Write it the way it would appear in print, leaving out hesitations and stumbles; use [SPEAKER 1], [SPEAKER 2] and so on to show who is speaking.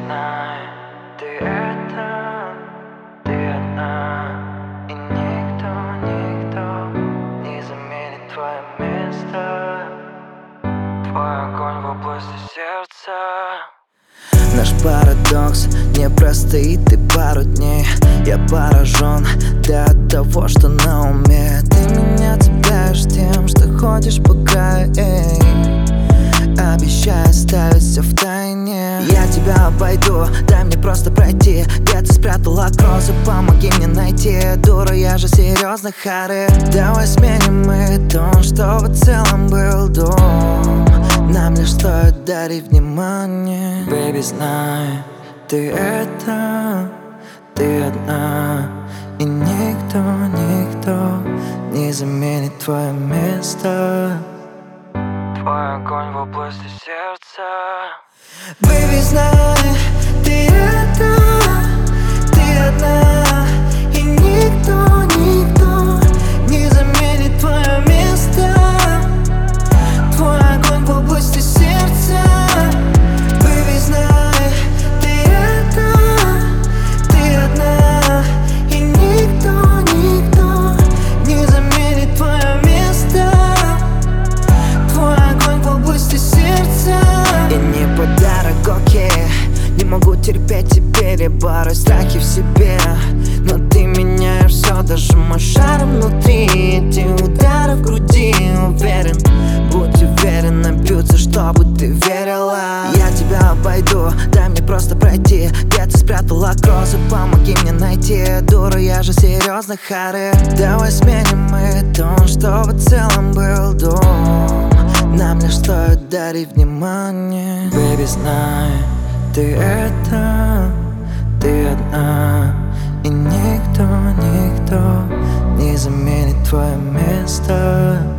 [SPEAKER 1] знай, ты это, ты одна, и никто не заменит твое место, твой огонь в области сердца.
[SPEAKER 2] Наш парадокс непростый, ты пару дней. Я поражен до того, что на уме. Ты меня цепляешь тем, что ходишь по краю, обещаю оставить все в тайне. Я тебя обойду, дай мне просто пройти. Где ты спрятала кроссы, помоги мне найти. Дура, я же серьезно, Харе. Давай сменим мы тон, чтобы в целом был дом. Нам лишь стоит дарить внимание. Baby, знай, ты это, ты одна, и никто не заменит твое место,
[SPEAKER 1] твой огонь в области сердца.
[SPEAKER 2] Baby, знай, ты это, ты одна, и никто не заменит твое место, твой огонь в области сердца. Baby, знай, ты это, ты одна, и никто не заменит твое место, твой огонь в области сердца. И не подарок, окей, не могу терпеть тебе переборы, страхи в себе. Но ты меняешь все, даже мой шар внутри. Эти удары в груди, уверен, будь уверена, бьются, чтобы ты верила. Я тебя обойду, дай мне просто пройти. Где ты спрятала кроссы, помоги мне найти. Дура, я же серьезно, Харе. Давай сменим мы тон, чтобы в целом был дом. Нам лишь стоит дарить внимание. Baby, знай, ты это, ты одна, и никто не заменит твое место,